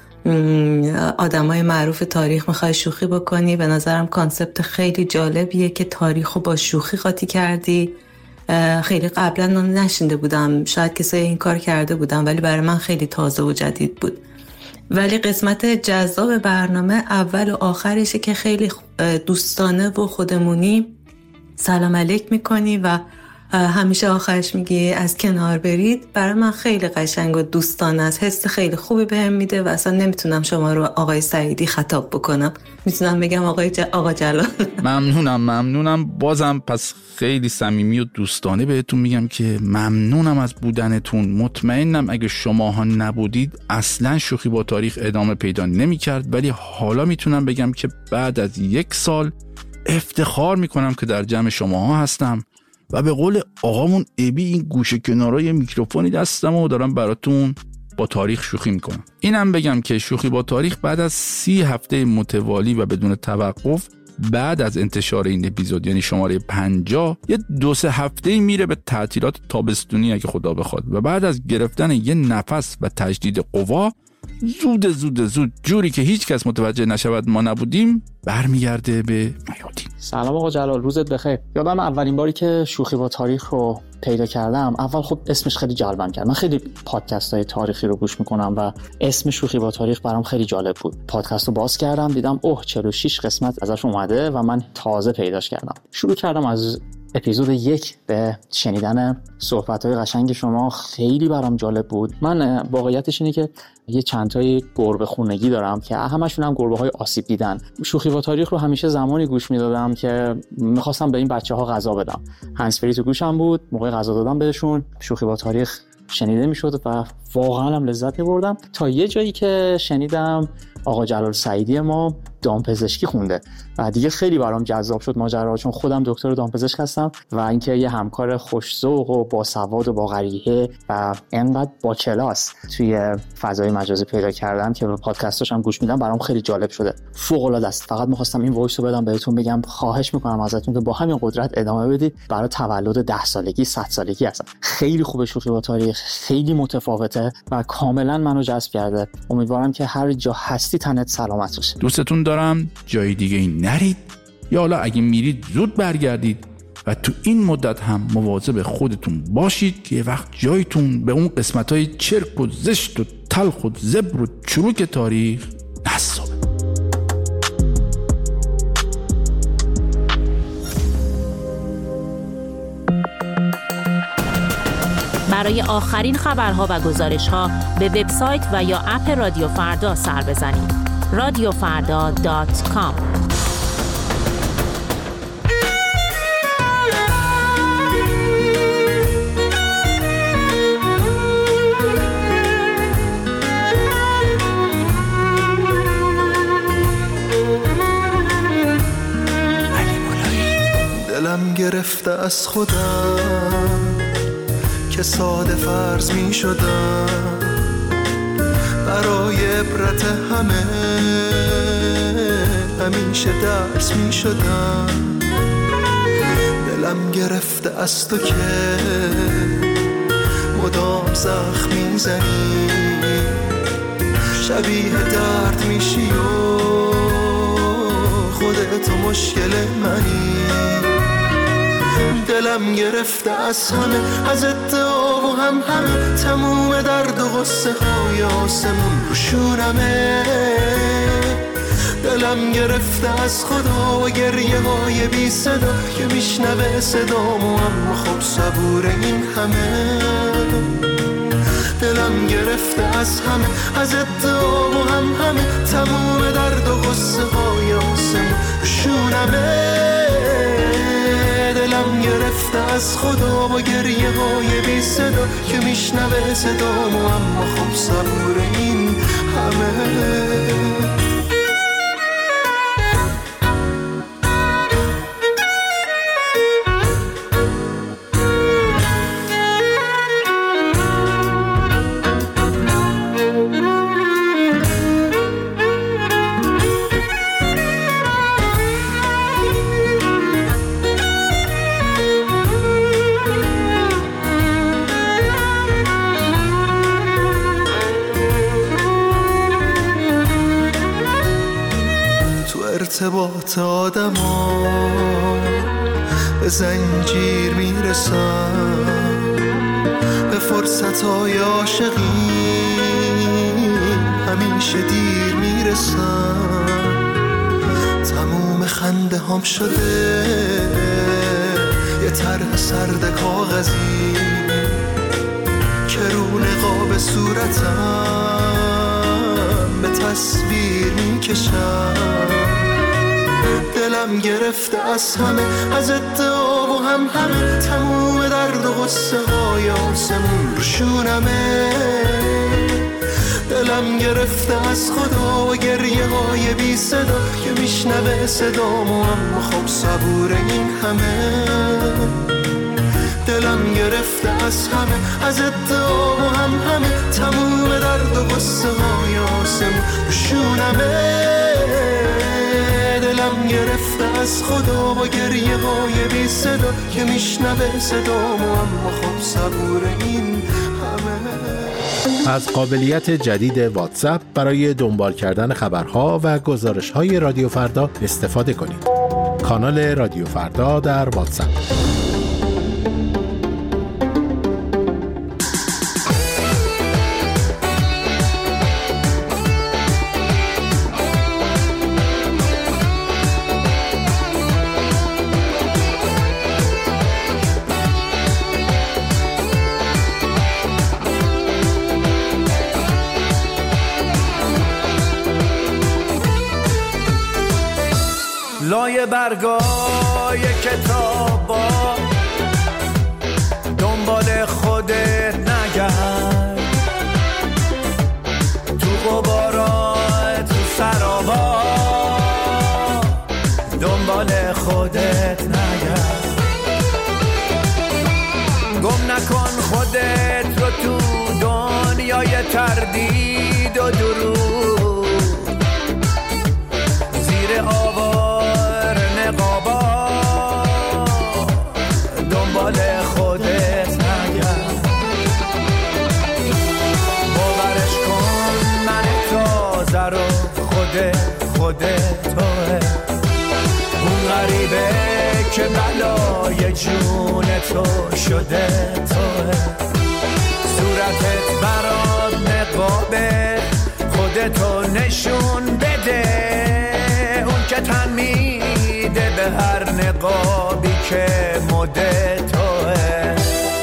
آدمای معروف تاریخ میخوای شوخی بکنی. به نظرم کانسپت خیلی جالبیه که تاریخو با شوخی قاطی کردی. خیلی قبلا نشنیده بودم، شاید کسایی این کار کرده بودم ولی برای من خیلی تازه و جدید بود. ولی قسمت جذاب برنامه اول و آخرشه که خیلی دوستانه و خودمونی سلام علیک میکنی و همیشه آخرش میگی از کنار برید. برای من خیلی قشنگ و دوستانه است، حس خیلی خوبی بهم میده و اصلا نمیتونم شما رو آقای سعیدی خطاب بکنم، میتونم بگم آقا جلال. ممنونم بازم. پس خیلی صمیمی و دوستانه بهتون میگم که ممنونم از بودنتون. مطمئنم اگه شماها نبودید اصلا شوخی با تاریخ ادامه پیدا نمیکرد، ولی حالا میتونم بگم که بعد از 1 سال افتخار میکنم که در جمع شماها هستم و به قول آقامون ابی این گوشه کنارای میکروفونی دستم و دارم براتون با تاریخ شوخی میکنم. اینم بگم که شوخی با تاریخ بعد از 30 هفته متوالی و بدون توقف بعد از انتشار این اپیزود یعنی شماره 50 یه 2-3 هفته میره به تعطیلات تابستونی اگه خدا بخواد و بعد از گرفتن یه نفس و تجدید قوا زود جوری که هیچ کس متوجه نشود ما نبودیم برمیگرده به میادین. سلام آقا جلال، روزت بخیر. یادم اولین باری که شوخی با تاریخ رو پیدا کردم، اول خب اسمش خیلی جلبم کرد. من خیلی پادکست های تاریخی رو گوش میکنم و اسم شوخی با تاریخ برام خیلی جالب بود. پادکست رو باز کردم دیدم 46 قسمت ازش اومده و من تازه پیداش کردم. شروع کردم از اپیزود 1 به شنیدن صحبت‌های قشنگ شما. خیلی برام جالب بود. من واقعیتش اینه که یه چند تای گربه خونگی دارم که همشون هم گربه‌های آسیب دیدن. شوخی با تاریخ رو همیشه زمانی گوش میدادم که می‌خواستم به این بچه‌ها غذا بدم. هندزفری تو گوشم بود، موقع غذا دادم بهشون شوخی با تاریخ شنیده میشد و واقعا هم لذت می‌بردم تا یه جایی که شنیدم آقا جلال سعیدی ما دامپزشکی خونده و دیگه خیلی برام جذاب شد ماجرا، چون خودم دکتر دامپزشک هستم و اینکه یه همکار خوش‌ذوق و باسواد و با غریحه و انقدر با کلاس توی فضای مجازی پیدا کردم که به پادکستاش هم گوش میدم برام خیلی جالب شده. فوق‌العاده است. فقط می‌خواستم این وایس رو بدم بهتون بگم خواهش می‌کنم ازتون که با همین قدرت ادامه بدید. برای تولد 10 سالگی 100 سالگی هستم. خیلی خوبه شوخی با تاریخ، خیلی متفاوته و کاملا منو جذب کرده. امیدوارم که هر جا هستی تنت سلامت باشه. دوستتون دارم. جای دیگه ای نرید یا حالا اگه میرید زود برگردید و تو این مدت هم مواظب خودتون باشید که یه وقت جایتون به اون قسمت‌های چرک و زشت و تلخ و زبر و چروک تاریخ نصابه. برای آخرین خبرها و گزارش‌ها به وبسایت و یا اپ رادیو فردا سر بزنید. radiofarda.com. دلم گرفته از خودم که ساده فرض می شدم برای عبرت همه همیشه درس می شدم. دلم گرفته از تو که مدام زخم می زنی، شبیه درد میشی و خودت مشکل منی. دلم گرفته از همه، از ادعا و همه تموم درد و غصه های آسمون رو شورمه. دلم گرفته از خدا و گریه های بی صدا که میشنوه صدامو اما خب صبور این همه. دلم گرفته از همه، از ادعا و همه تموم درد و غصه های آسمون رو شورمه. دلم گرفته از خدا با گریه های بی صدا که میشنوه صدامو اما خب صبور این همه. ارتباط آدم ها به زنجیر میرسن، به فرصت های عاشقی همیشه دیر میرسن. تموم خنده هم شده یه طرح سرد کاغذی که رو نقاب صورتم به تصویر میکشن. دلم گرفته از همه، از ادعا و همه تموم درد و غصه های آسمون رو شورمه. دلم گرفته از خدا و گریه های بی صدا که میشنوه صدامو اما خب صبور این همه. دلم گرفته از همه، از ادعا و همه تموم درد و غصه های آسمون رو شورمه. دلم دلم گرفته از خدا با گریه های بی صدا که میشنوه صدامو اما خب صبور این همه. از قابلیت جدید واتساپ برای دنبال کردن خبرها و گزارش‌های رادیو فردا استفاده کنید. کانال رادیو فردا در واتساپ. لای برگای کتابا دنبال خودت نگرد، تو غبارا تو سرابا دنبال خودت نگرد. گم نکن خودت رو تو دنیای تردید و دروغ، زیر آوار نقابا دنبال خودت نگرد. باورش کن من تازه رو خودت توه، اون غریبه که بلای جون تو شده توه. صورتت برات نقابه، خودتو نشون بده، اون که تن میده به هر نقابی که مد توه.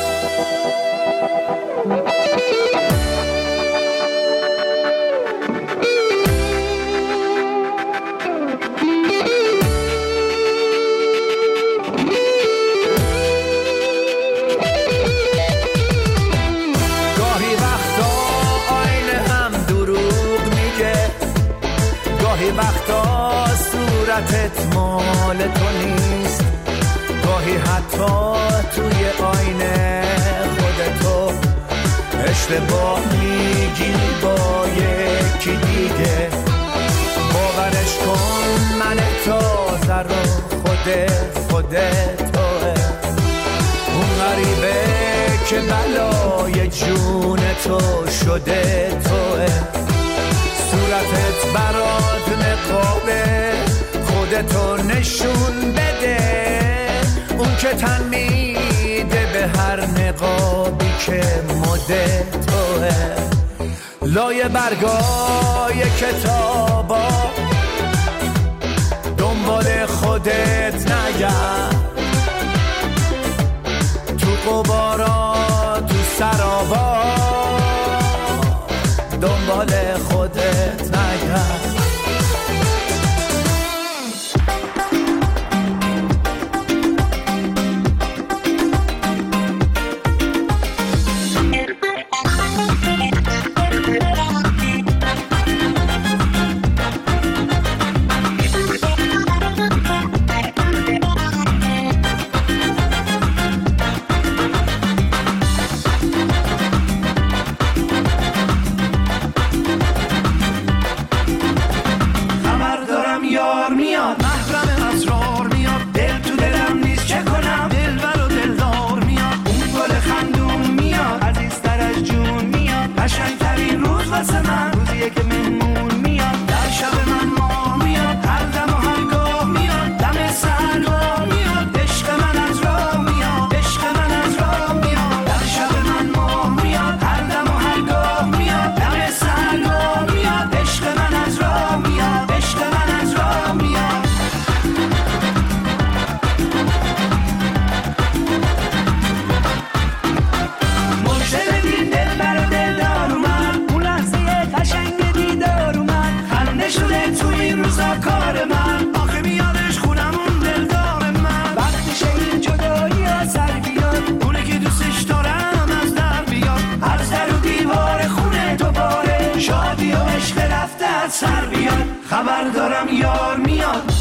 وقتا صورتت مال تو نیست، گاهی حتی توی آینه خودتو اشتباه میگیری با یکی دیگه. باورش کن من تازه رو خودت توه، اون غریبه که بلای جون تو شده توه. صورتت برات نقابه، خودتو نشون بده، اون که تن میده به هر نقابی که مد توه. لای برگای کتابا دنبال خودت نگرد، تو غبارا تو سرابا دنبال خودت نگرد. خبر دارم یار میاد.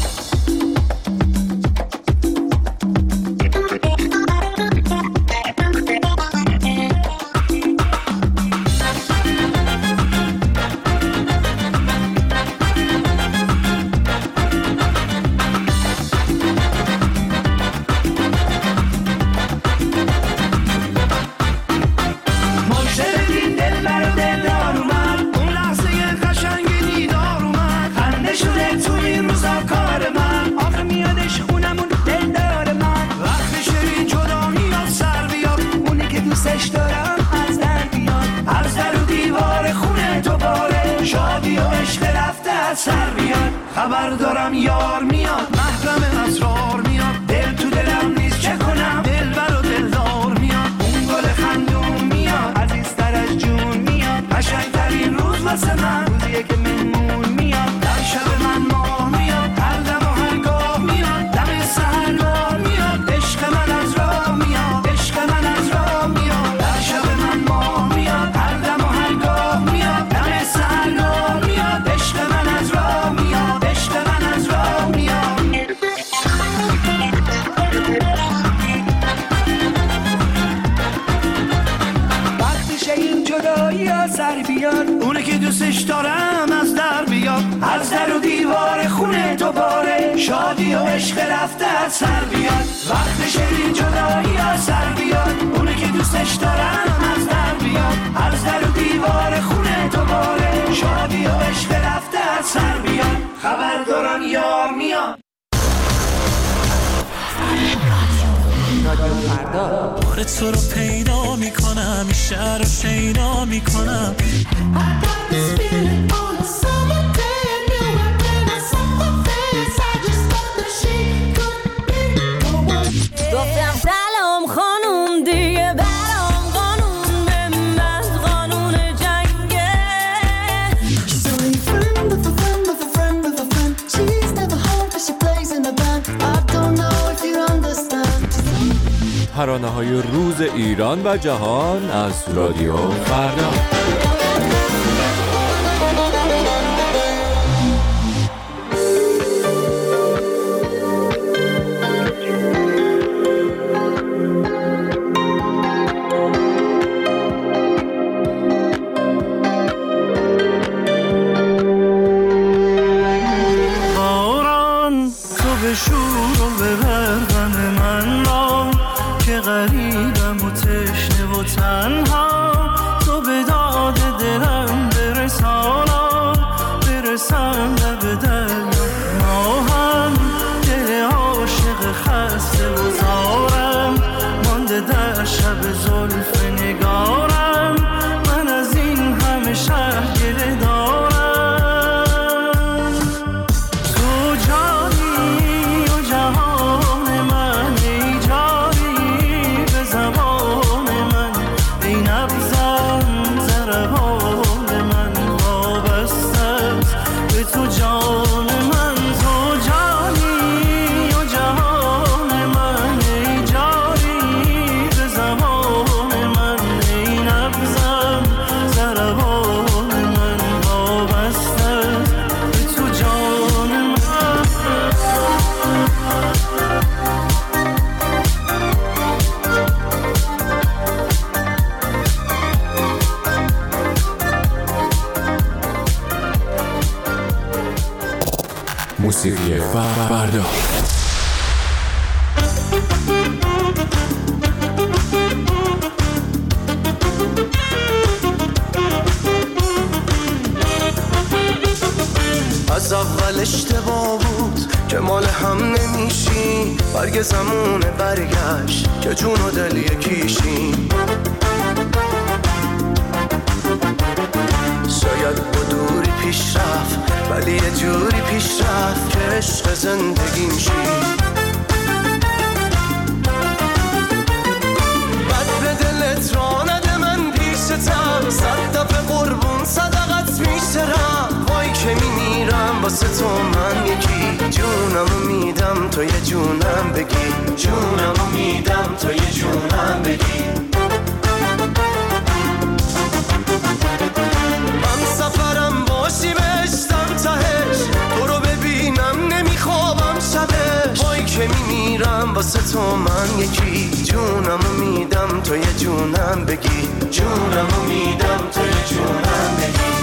دارم از در بیاد، از در و دیوار خونه دوباره شادی و عشق رفته از سر بیاد. خبر دارم یار میاد، محرم اسرار میاد، دل تو دلم نیست چه کنم، دلبر و دلدار میاد، اون گل خندون میاد، عزیزتر از جون میاد، قشنگترین روز واسه من روزیه که مهمون میاد، در شب من ماه میاد، هر دم و هر گاه میاد، دم سحرگاه میاد، عشق من از راه میاد، عشق من از راه میاد، در شب من ماه میاد، هر دم و هر گاه میاد، دم سحرگاه میاد، عشق من از راه میاد، عشق من از راه میاد. وقتشه این جدایی از سر بیاد، اونه که دوستش دارم از در بیاد، از در و دیوار خونه دوباره شادی و عشق رفته از سر بیاد. وقتشه این جدایی از سر بیاد، اونه که دوستش دارم از در بیاد، از در و دیوار خونه دوباره شادی و عشق رفته از سر بیاد. خبر دارم یار میاد. بار تو رو پیدا میکنم، این شهر رو شیدا میکنم. گفتم سلام خانوم دیگه برام قانون به من قانون جنگه. So a friend of a friend of a friend of a friend, she's never home but she plays in the band. I don't know if you understand. ترانه‌های روز ایران و جهان از رادیو فردا. باران تو به شور و به برغم من با که غریبم و تشنه و تنها، تو به داد دلم برسانا برسم لب دریا. ما هم دل عاشق خسته و زارم مانده در شب زلف نگارم، من از این همه شهر گله دارم. تو جانی و جهان من، ای جاری به زبان من، ای نبضم ضربان من وابسته است به تو جان من. تو جانی و جهان من، ای جاری به زبان من، ای نبضم ضربان من وابسته است به تو جان من. موسیقی فردا. از اول اشتباه بود که مال هم نمیشی، برگ زمونه برگشت که جون و دل یکیشیم. شاید با دوری پیش رفت ولی یه جوری پیش رفت که عشق زندگیم شی. بد به دلت را نده من پیشتم، 100 دفعه قربون صدقت میشترم. وای که میمیرم واسه تو من یکی، جونمو میدم تو یه جونم بگی، جونمو میدم تو یه جونم بگی. من سفرم باشی بشتم تهش، تو رو ببینم نمیخوابم شبش. وای که میمیرم واسه تو من یکی، جونمو میدم تو یه جونم بگی، جونمو میدم تو یه جونم بگی.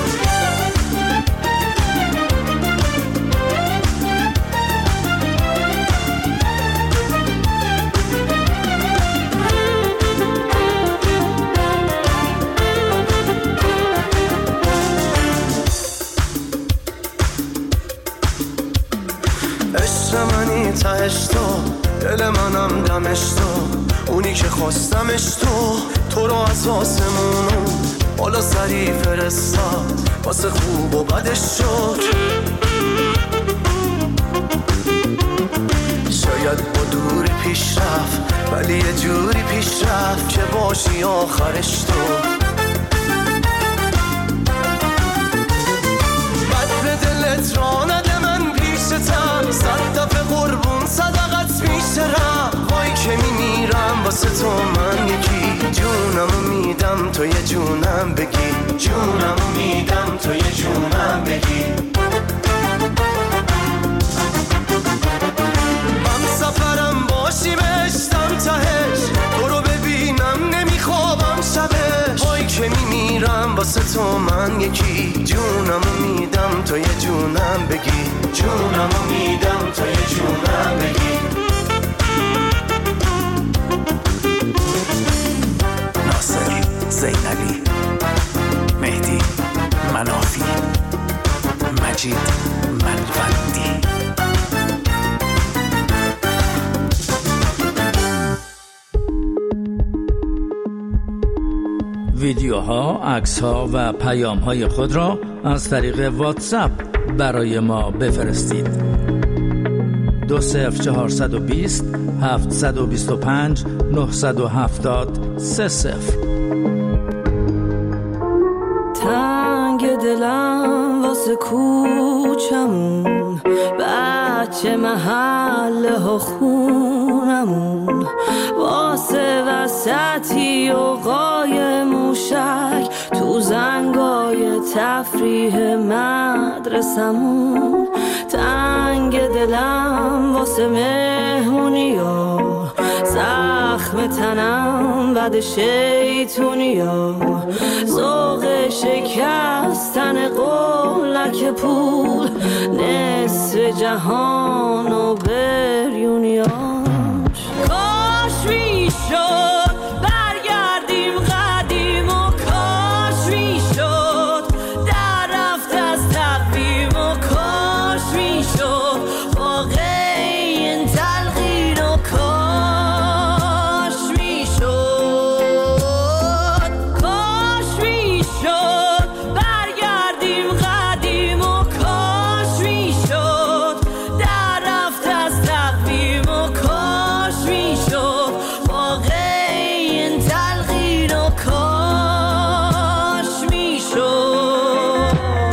عشق منی تهش تو، دل منم دمش تو، اونی که خواستمش تو تو رو از آسمونو بالا سری فرستاد واسه خوب و بدش شد. شاید با دوری پیش رفت ولی یه جوری پیش رفت که باشی آخرش تو. بد به دلت را نده من پیشتم، 100 دفعه قربون صدقت میشترم. وای که میمیرم واسه تو من یکی، جونمو میدم تو یه جونم بگی، جونمو میدم تو یه جونم بگی. من سفرم باشی بهشتم تهش، تو رو ببینم نمیخوابم شبش. وای که میمیرم واسه تو من یکی، جونمو میدم تو یه جونم بگی، جونمو میدم تو یه جونم بگی. ناصر، زینبی، مهدی، منافی، مجید، منوندی. ویدیوها، عکس‌ها و پیام‌های خود را از طریق واتساپ برای ما بفرستید. 20420 725 970 30. تنگ دلم واسه کوچمون، بچه محله ها خونمون، واسه وسطی و قای موشک تو زنگای تفریح مدرسمون. تنگ دلم واسه مهمونیا، زخم تنم بد شیطونیا، ذوق شکستن قولک پول، نصف جهان و بریونیاش. کاش میشد برگردیم قدیم و کاش میشد در رفت از تقویم و کاش میشد واقع این تلقین و کاش میشد، کاش میشد برگردیم قدیم و کاش میشد در رفت از تقویم و کاش میشد واقع این تلقین و کاش میشد.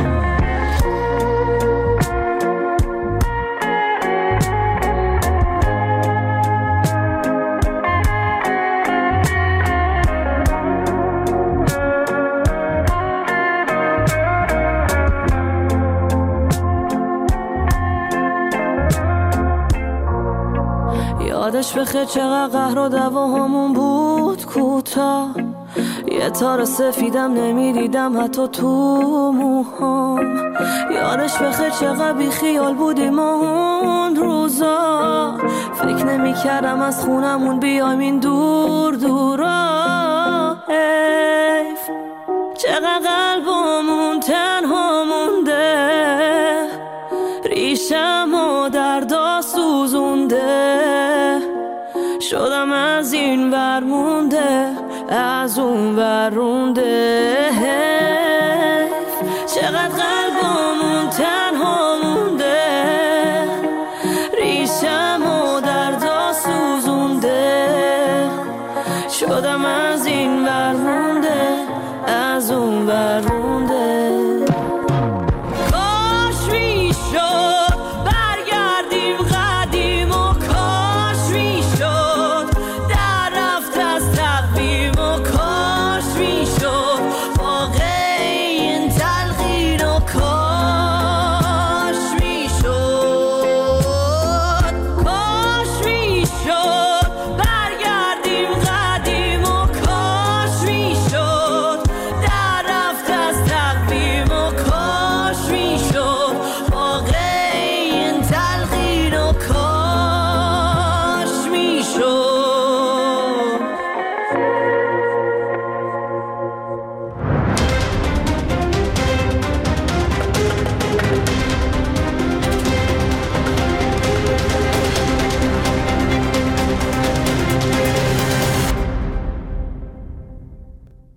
یادش بخیر چقدر قهر و دعواهامون بود کوتاه، یه تار سفیدم نمیدیدم حتی تو موهام. یادش بخیر چقدر بی خیال بودیم اون روزا، فکر نمیکردم از خونمون بیایم این دور دورا. حیف چقدر قلبمون تنها مونده، ریشمو دردا سوزونده، شدم از این ور مونده از اون ور رونده.